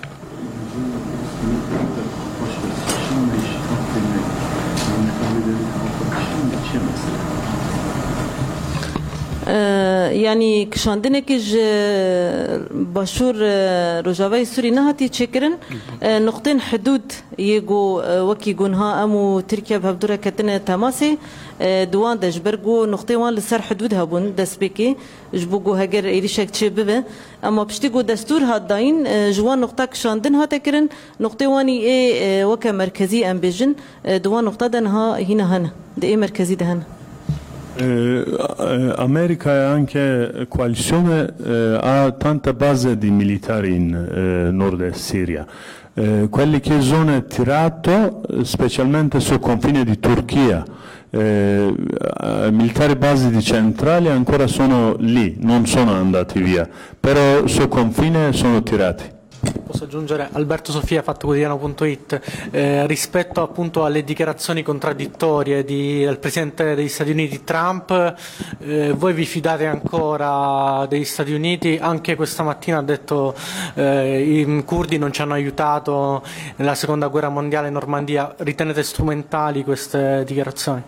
[SPEAKER 4] يعني كشاندنكج باشور رجاوي سوري نهاتي تشكرن نقطين حدود يجو وكي جونها أمو تركيا بهبدورة كتنا تماسي دوان دجبرجو نقطة وان لسر حدودها بون دسبيكي جبوجو هجر إيريشك تشببه أما بشتيجو دستور هادين جوان نقطة كشاندن هاتكرن نقطة واني إيه وكا مركزي أم بيجن دوان نقطة دنها هنا هنا ده إيه مركزي دهنا.
[SPEAKER 2] Eh, America e anche coalizione eh, ha tanta base di militari in eh, nord Siria. Eh, quelli che sono tirato specialmente sul confine di Turchia, eh, militari base di centrali ancora sono lì, non sono andati via, però sul confine sono tirati.
[SPEAKER 7] Posso aggiungere, Alberto Sofia, Fatto Quotidiano punto it, eh, rispetto appunto alle dichiarazioni contraddittorie di, del Presidente degli Stati Uniti Trump, eh, voi vi fidate ancora degli Stati Uniti? Anche questa mattina ha detto eh, i curdi non ci hanno aiutato nella seconda guerra mondiale in Normandia, ritenete strumentali queste dichiarazioni?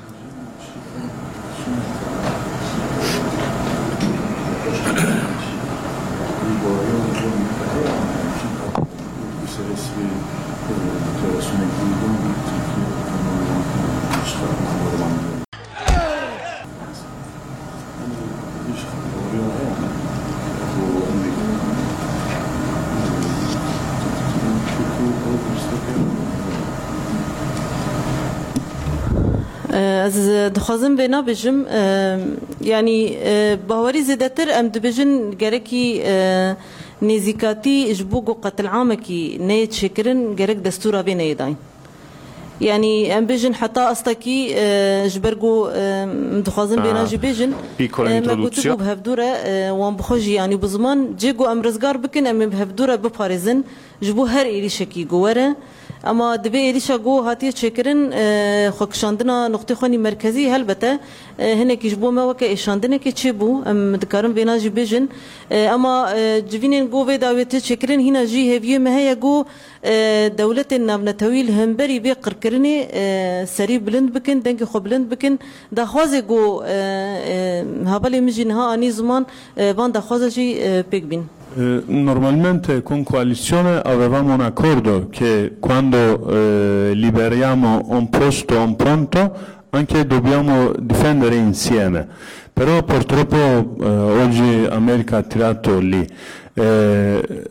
[SPEAKER 4] از دخوازم بنا بجم يعني باوري زدتر ام دبجن جركي نزيكاتي جبوجو قتل عامكي نيت شكرن جرك دستورا بين يدين يعني ام بجن حتى استكي جبرجو دخوازم بنا جبجن ما كتبوا بهفدوره وان بخوجي يعني بزمان جيجو ام رزقار بكن ام بهفدوره بباريزن جبو هر إيري شكي جواره اما دبي إيريشا جو هاتي تشكرن خوكشاندنا نقطة خاني مركزي هلبته هنا كيجبو ما وكا إشاندنا كيتشبو ام دكارم بينا جي بيجن اما جفينين جو في داويت تشكرن هنا جي هيفيو ما هي جو دولة النابنا طويل همبري بيقر كرني سري بلند بكن دنك خو بلند بكن دا خوازي جو هابالي مجينها اني زمان بان دا خوازي بيك بين.
[SPEAKER 2] Eh, normalmente con coalizione avevamo un accordo che quando eh, liberiamo un posto, un punto, anche dobbiamo difendere insieme. Però purtroppo eh, oggi America ha tirato lì. Eh,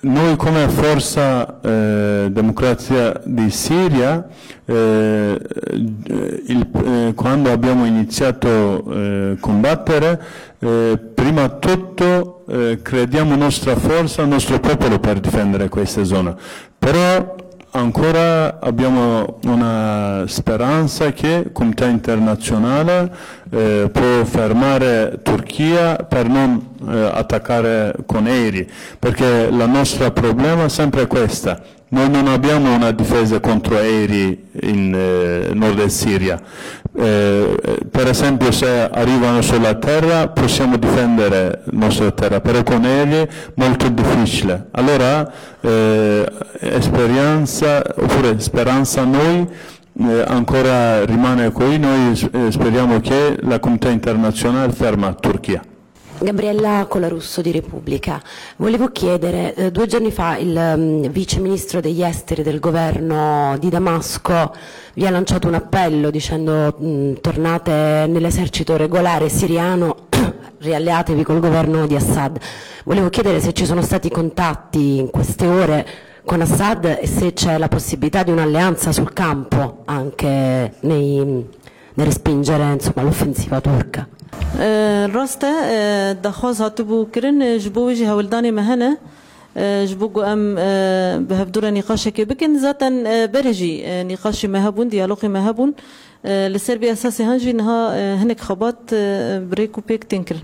[SPEAKER 2] noi come forza eh, democrazia di Siria, eh, il, eh, quando abbiamo iniziato a eh, combattere, eh, prima di tutto eh, crediamo nostra forza, il nostro popolo per difendere questa zona. Però ancora abbiamo una speranza che la comunità internazionale eh, può fermare Turchia per non eh, attaccare con aerei, perché il nostro problema è sempre questo. Noi non abbiamo una difesa contro aerei in eh, nord Siria. Eh, per esempio, se arrivano sulla terra possiamo difendere la nostra terra, però con aerei è molto difficile. Allora, eh, esperienza, oppure speranza noi eh, ancora rimane qui, noi eh, speriamo che la comunità internazionale ferma Turchia.
[SPEAKER 8] Gabriella Colarusso di Repubblica. Volevo chiedere, eh, due giorni fa il um, vice ministro degli esteri del governo di Damasco vi ha lanciato un appello dicendo mh, tornate nell'esercito regolare siriano, rialleatevi col governo di Assad. Volevo chiedere se ci sono stati contatti in queste ore con Assad e se c'è la possibilità di un'alleanza sul campo anche nei, nel respingere insomma, l'offensiva turca.
[SPEAKER 4] راسته دخواز هاتبو كرن جبو وجه هولداني مهنه جبو ام بهفدور نقاش كي بكن ذاتا برجي نقاش مهبون ديالوغي مهبون لسربي اساسي هنجي انها هنك خبات بريكو بيك تنكر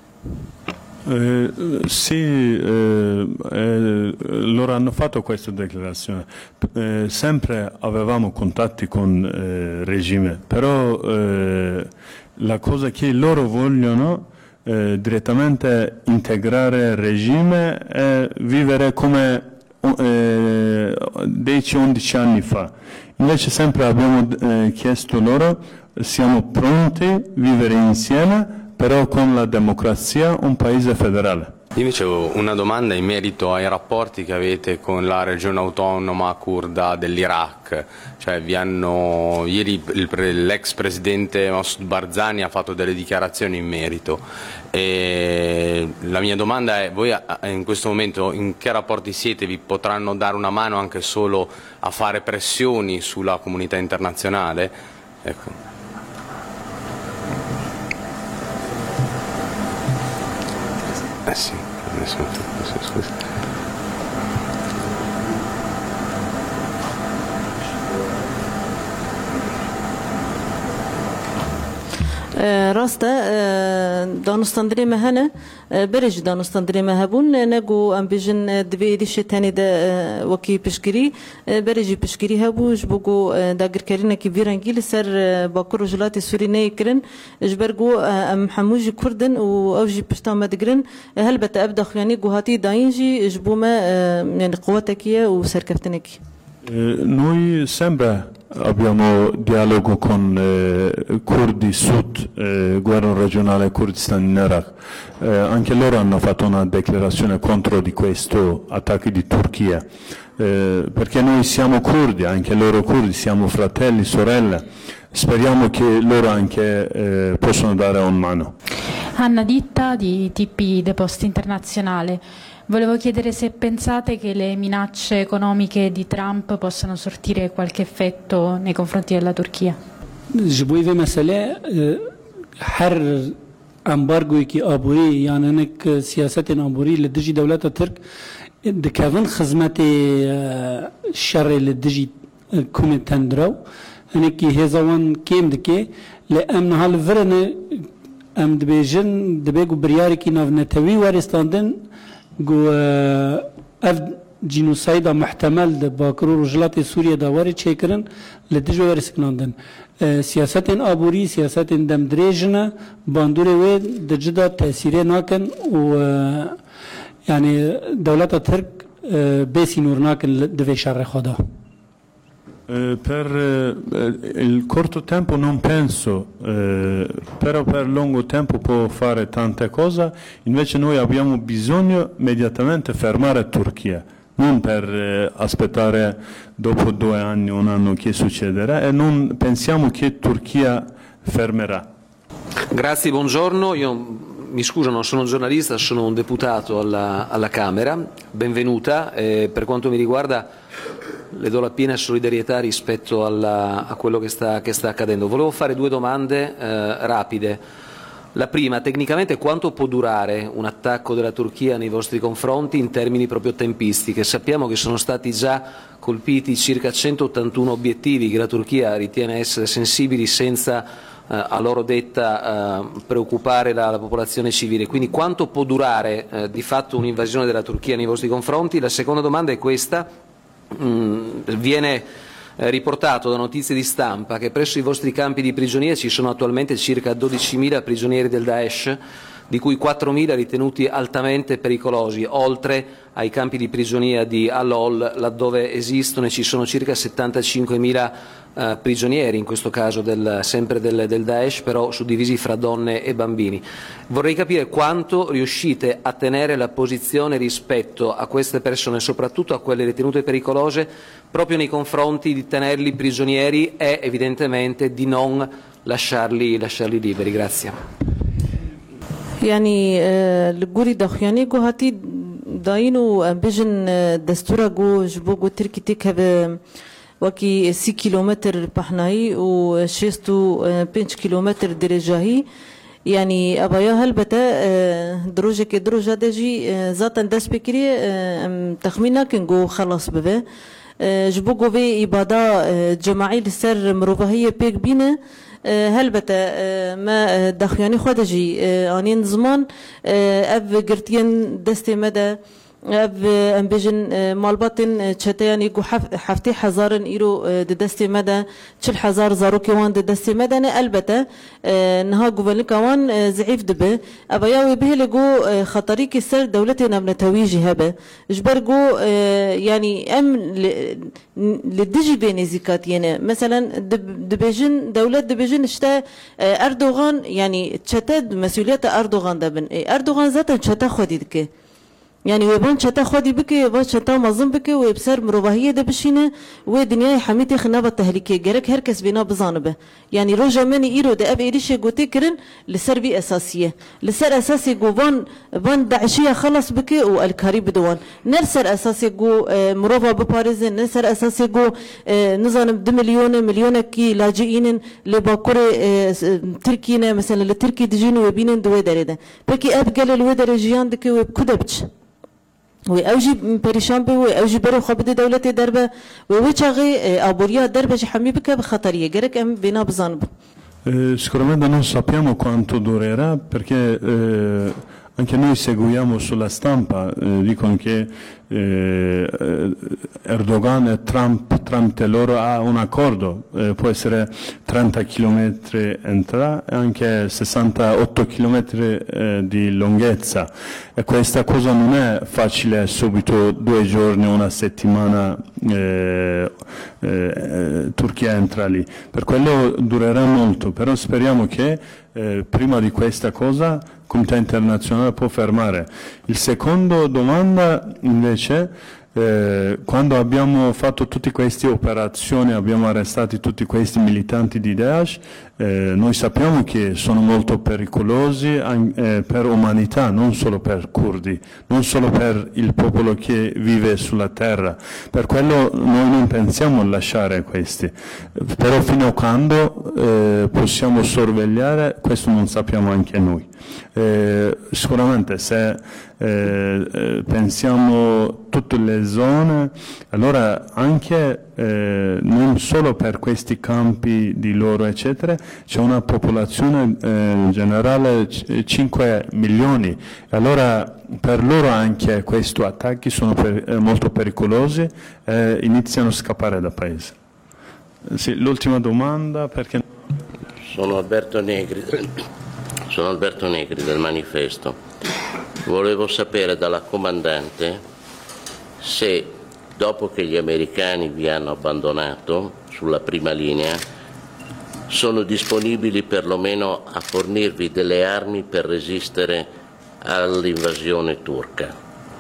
[SPEAKER 2] Eh, sì, eh, eh, loro hanno fatto questa dichiarazione. Eh, sempre avevamo contatti con il eh, regime, però eh, la cosa che loro vogliono eh, direttamente integrare il regime e vivere come eh, dieci undici anni fa. Invece sempre abbiamo eh, chiesto loro, siamo pronti a vivere insieme, però con la democrazia un paese federale.
[SPEAKER 9] Io invece ho una domanda in merito ai rapporti che avete con la regione autonoma curda dell'Iraq. Cioè, vi hanno, ieri l'ex presidente Massoud Barzani ha fatto delle dichiarazioni in merito. E la mia domanda è, voi in questo momento in che rapporti siete? Vi potranno dare una mano anche solo a fare pressioni sulla comunità internazionale? Ecco. Eh sì, adesso, adesso, scusa.
[SPEAKER 4] راسته دانستاندری مهنه برج دانستاندری مهبون نگو ام بیجن دبی دیش تانی ده وکی پشگیری برجی پشگیری هبوش بگو داگر کرینه کی ویرانگیل سر باکر جلاتی سوری نیکرن جبرگو ام حموجی کردن و اوجی پشتام مدگرن هل بت ابدا خیانی گوهاتی داینجی جبوما يعني قوتكيه وسركفتنكي.
[SPEAKER 2] Noi sempre abbiamo dialogo con eh, curdi sud, eh, governo regionale Kurdistan in Iraq. Eh, anche loro hanno fatto una dichiarazione contro di questo attacco di Turchia, eh, perché noi siamo curdi, anche loro curdi, siamo fratelli, sorelle. Speriamo che loro anche eh, possano dare una mano.
[SPEAKER 10] Anna Ditta di T P De Post Internazionale. Volevo chiedere se pensate che le minacce economiche di Trump possano sortire qualche effetto nei confronti della Turchia.
[SPEAKER 3] جبوی و مسئله هر امبارگوی که آبوری یعنی نک سیاست آبوری لدجی دولت ترک دکاون خدمت شر لدجی کوم تندرو انکی هزوان کیم دکی لامن حال ورن ام دبیجن دبیگو بریاری کی ناو نتوی ورستاندن جو اف جنوسايد محتمل ده باكرو رجلات سوريا داوري تشيكرن لدجو ورسكناندن سياسات آبوري سياسات دم دريجنا باندوري وي دجدا تأثيري ناكن و يعني دولة ترك بيسي نور ناكن دوي شر خدا.
[SPEAKER 2] Eh, per eh, il corto tempo non penso, eh, però per il lungo tempo può fare tante cose, invece noi abbiamo bisogno immediatamente fermare Turchia, non per eh, aspettare dopo due anni, un anno che succederà e non pensiamo che Turchia fermerà.
[SPEAKER 11] Grazie, buongiorno. Io mi scuso, non sono un giornalista, sono un deputato alla, alla Camera. Benvenuta. Eh, per quanto mi riguarda le do la piena solidarietà rispetto alla, a quello che sta, che sta accadendo. Volevo fare due domande eh, rapide. La prima, tecnicamente quanto può durare un attacco della Turchia nei vostri confronti in termini proprio tempistiche? Sappiamo che sono stati già colpiti circa centottantuno obiettivi che la Turchia ritiene essere sensibili senza Uh, a loro detta uh, preoccupare la, la popolazione civile, quindi quanto può durare uh, di fatto un'invasione della Turchia nei vostri confronti? La seconda domanda è questa, mm, viene uh, riportato da notizie di stampa che presso i vostri campi di prigionia ci sono attualmente circa dodicimila prigionieri del Daesh, di cui quattromila ritenuti altamente pericolosi, oltre ai campi di prigionia di Al-Hol, laddove esistono e ci sono circa settantacinquemila Uh, prigionieri, in questo caso del, sempre del, del Daesh, però suddivisi fra donne e bambini. Vorrei capire quanto riuscite a tenere la posizione rispetto a queste persone, soprattutto a quelle ritenute pericolose, proprio nei confronti di tenerli prigionieri e evidentemente di non lasciarli, lasciarli liberi. Grazie.
[SPEAKER 4] يعني الجوري دخياني جو هاتي داينو بيجن دستورة جو جبو جو تركي تكهب وكي سي كيلومتر بحناي وشيستو بينش كيلومتر درجاهي يعني أبايا هلبتا دروجة كدروجة دجي ذاتا دس بكري تخمينا كنجو خلاص ببه جبو جو في إبادة جماعي لسر مروفهية بيك بينا هلبتا ما دخياني خودجي آنين زمان أب قرتين دستي مدى اب امبيجن مالباتن چتيان يقو حفتي حزارن ايرو ددستي مدى چل حزار زاروكي وان ددستي مدى البته نها قوبل كوان زعيف دبه ابا ياوي به لقو خطري كسر دولتنا من تويجي هبه جبرقو يعني ام للدجي بين زكات يعني مثلا دبيجن دولة دبيجن اشتا اردوغان يعني چتد مسؤولية اردوغان دبن اردوغان ذاتا چتا خودي دكه يعني ويبون شتا خودي بكي ويبون شتا مظلم بكي ويبصر مروباهية ده بشينه ودنيا حميتي خنابة تهليكي جرك هركس بينا بزانبه يعني رجع مني إيرو ده أب إيريش جوتي كرن لسربي أساسية لسر أساسي جو بان بان داعشية خلص بكي والكاري بدوان نرسر أساسي جو مروبا بباريزن نرسر أساسي جو نظام ده مليون مليون كي لاجئين لباكورة تركينا مثلا لتركي دجين ويبينن دوي دارده بكي أب قال الودر جيان دكي وبكدبش وأوجي بريشان به وأوجي برو خبده دولة دربه ووجهي أبوريا دربه جحمي بك بخطرية جرك أم بنا بزانب.
[SPEAKER 2] Sicuramente non sappiamo quanto durerà perché eh, anche noi seguiamo sulla stampa, eh, dicono che eh, Erdogan e Trump tramite loro ha un accordo, eh, può essere trenta chilometri entrare e anche sessantotto chilometri eh, di lunghezza e questa cosa non è facile subito, due giorni, una settimana eh, eh, Turchia entra lì, per quello durerà molto, però speriamo che eh, prima di questa cosa il Comunità internazionale può fermare. Il secondo domanda invece, eh, quando abbiamo fatto tutte queste operazioni, abbiamo arrestato tutti questi militanti di Daesh, eh, noi sappiamo che sono molto pericolosi eh, per umanità, non solo per curdi, non solo per il popolo che vive sulla terra. Per quello noi non pensiamo a lasciare questi, però fino a quando eh, possiamo sorvegliare, questo non sappiamo anche noi. Eh, sicuramente se eh, eh, pensiamo tutte le zone, allora anche eh, non solo per questi campi di loro eccetera, c'è una popolazione eh, generale cinque milioni, allora per loro anche questi attacchi sono per, eh, molto pericolosi e eh, iniziano a scappare dal paese. Sì, l'ultima domanda perché...
[SPEAKER 12] Sono Alberto Negri. Sono Alberto Negri del Manifesto. Volevo sapere dalla comandante se dopo che gli americani vi hanno abbandonato sulla prima linea sono disponibili perlomeno a fornirvi delle armi per resistere all'invasione turca.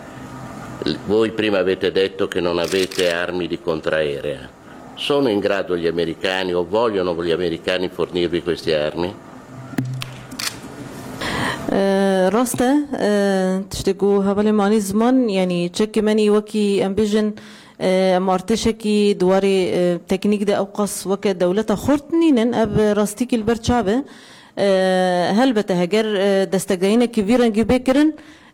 [SPEAKER 12] Voi prima avete detto che non avete armi di contraerea. Sono in grado gli americani o vogliono gli americani fornirvi queste armi?
[SPEAKER 4] راسته تشتكو هبل ماني زمان يعني تشكي مني وكي امبيجن مارتشكي دواري تكنيك ده اوقص وك دولة خورتنينن اب راستيكي البرشابه هل بتهجر دستجينا كبيرا جبكرن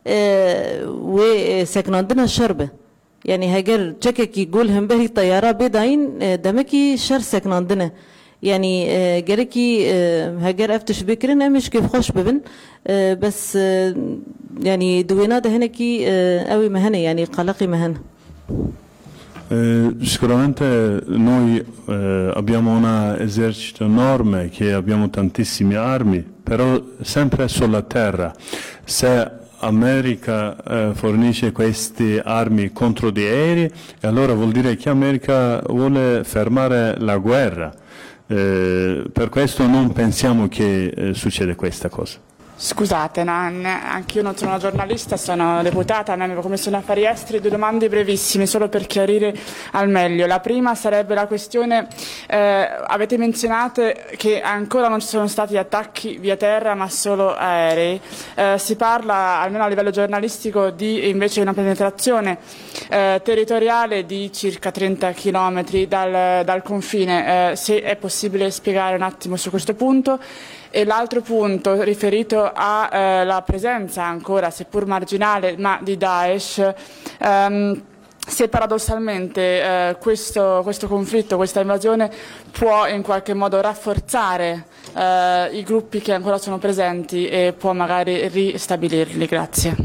[SPEAKER 4] وسكناندنا الشربه يعني هجر تشكي يقول هم به طياره بداين دمكي شر سكناندنا يعني جركي هجر افتش بكرن مش كيف خوش ببن بس يعني دوينا ده هناكي قوي مهنه يعني قلقي مهنه.
[SPEAKER 2] Eh, sicuramente noi eh, abbiamo un esercito enorme, che abbiamo tantissime armi, però sempre sulla terra. Se America eh, fornisce queste armi contro di aerei, allora vuol dire che America vuole fermare la guerra. Eh, per questo non pensiamo che eh, succede questa cosa.
[SPEAKER 13] Scusate, non, anche io non sono una giornalista, sono deputata nella Commissione Affari Esteri. Due domande brevissime, solo per chiarire al meglio. La prima sarebbe la questione, eh, avete menzionato che ancora non ci sono stati attacchi via terra ma solo aerei. Eh, si parla, almeno a livello giornalistico, di invece una penetrazione eh, territoriale di circa trenta chilometri dal, dal confine. Eh, se è possibile spiegare un attimo su questo punto. E l'altro punto riferito alla eh, presenza ancora, seppur marginale, ma di Daesh, ehm, se paradossalmente eh, questo, questo conflitto, questa invasione può in qualche modo rafforzare eh, i gruppi che ancora sono presenti e può magari ristabilirli. Grazie.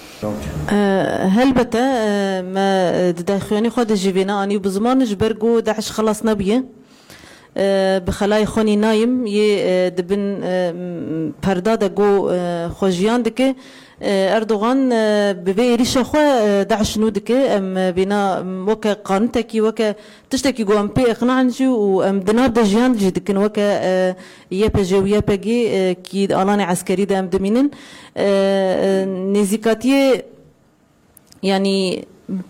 [SPEAKER 4] هل بتا ما تدخلني خد جبنا أني بزمان جبرجو داعش خلاص نبيه بخلای خونی نایم یه دبن پرداده گو خوشیان دکه اردوغان ببی ریش خو داعش نو دکه ام بنا وک قانتکی وک تشتکی گو ام پی اقناع نجی و ام دنار دجیان جی دکن وک یپ جو یپ گی کی آلان عسکری ده ام دمینن نزیکاتی يعني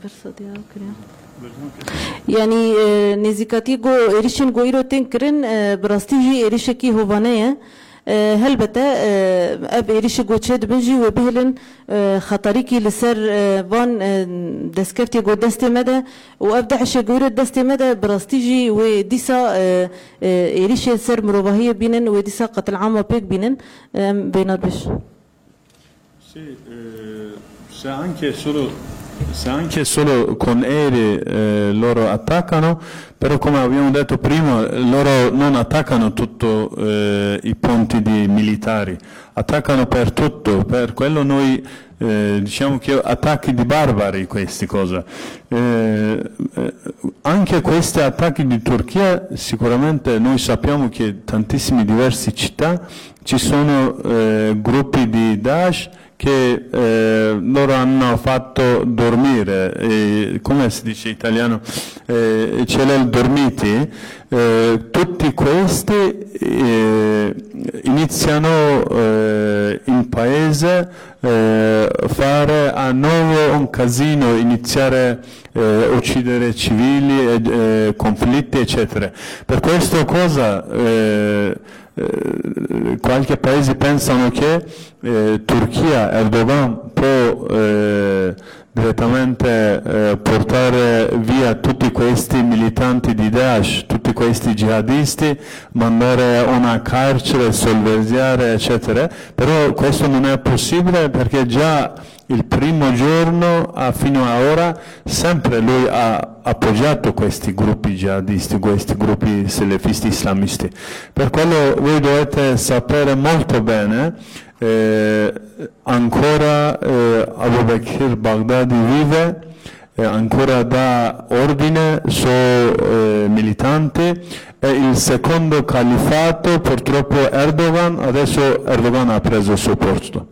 [SPEAKER 4] يعني نزيكاتي جو إريشن جو إيرو تنكرن براستيجي إريشكي هوفانية هل بتا أب إريش جو تشد بنجي وبهلن خطريكي لسر فان دسكفتي جو دستي مدى وأبدع شجورة دستي مدى براستيجي وديسا إريش سر مروباهية بينن وديسا قتل عامة بيك بينن بينات بش.
[SPEAKER 2] Se anche solo, se anche solo con aerei eh, loro attaccano, però come abbiamo detto prima, loro non attaccano tutti eh, i ponti di militari, attaccano per tutto, per quello noi eh, diciamo che attacchi di barbari queste cose. Eh, eh, anche questi attacchi di Turchia, sicuramente noi sappiamo che in tantissime diverse città ci sono eh, gruppi di Daesh che eh, loro hanno fatto dormire, eh, come si dice in italiano, eh, ce l'hanno dormiti, eh, tutti questi eh, iniziano eh, in paese eh, fare a nuovo un casino, iniziare eh, uccidere civili, eh, conflitti eccetera. Per questa cosa eh, Eh, qualche paese pensano che eh, Turchia, Erdogan può eh, direttamente eh, portare via tutti questi militanti di Daesh, tutti questi jihadisti, mandare a una carcere, sorvegliare eccetera, però questo non è possibile perché già il primo giorno a fino a ora sempre lui ha appoggiato questi gruppi jihadisti, questi gruppi salafisti islamisti. Per quello voi dovete sapere molto bene, eh, ancora eh, Abu Bakr Baghdadi vive, eh, ancora dà ordine su eh, militanti, e il secondo califfato purtroppo Erdogan, adesso Erdogan ha preso il suo posto.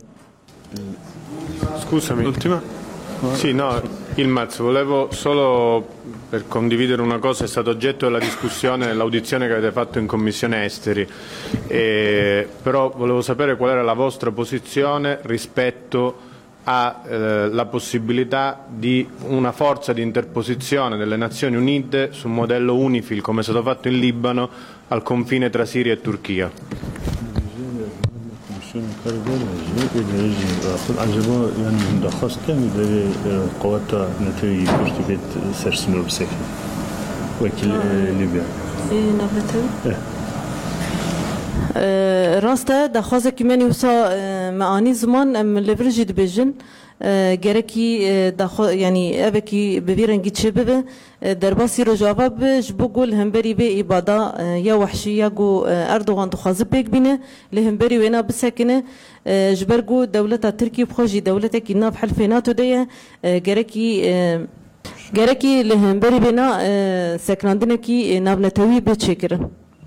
[SPEAKER 1] Scusami. L'ultima? Sì, no, Yilmaz, volevo solo per condividere una cosa, è stato oggetto della discussione nell'audizione che avete fatto in Commissione Esteri, eh, però volevo sapere qual era la vostra posizione rispetto alla eh, possibilità di una forza di interposizione delle Nazioni Unite sul modello UNIFIL, come è stato fatto in Libano, al confine tra Siria e Turchia.
[SPEAKER 2] رژیم رفتن عجبا یعنی درخواست کمی داره قوات نتوی پشتی بیت سرسنور بسکن وکیل لیبیا
[SPEAKER 4] نبتن راسته دخوازه که منی وسا معانی زمان ام لبرجی دبیجن گرکی دخو یعنی ابکی ببیرنگی چه ببه در باسی رجاوا بج بقول همبري بي إبادة يا وحشي يا جو أردوغان تخاز بيك بينه لهمبري وينا بسكنه جبرجو دولة تركيا بخوجي دولة كنا بحلفيناتو ديه جركي جركي لهمبري بينا سكناندنا كي نابلتوي بتشكر.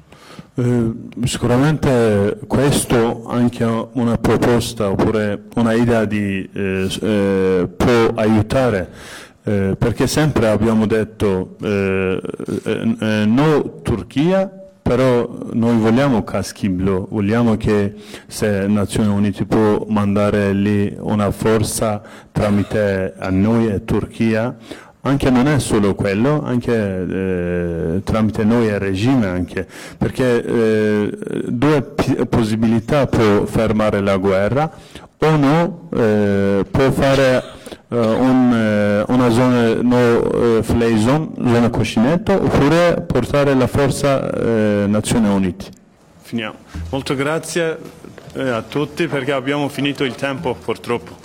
[SPEAKER 2] Sicuramente questo anche una proposta oppure una idea di eh, eh, può aiutare eh, perché sempre abbiamo detto eh, eh, no Turchia, però noi vogliamo caschi blu, vogliamo che se Nazioni Unite può mandare lì una forza tramite a noi e Turchia. Anche non è solo quello, anche eh, tramite noi e il regime anche, perché eh, due p- possibilità può fermare la guerra, o no eh, può fare eh, un, eh, una zona no eh, flay zone, zona cuscinetto, oppure portare la forza eh, Nazioni Unite. Finiamo. Molto grazie eh, a tutti perché abbiamo finito il tempo purtroppo.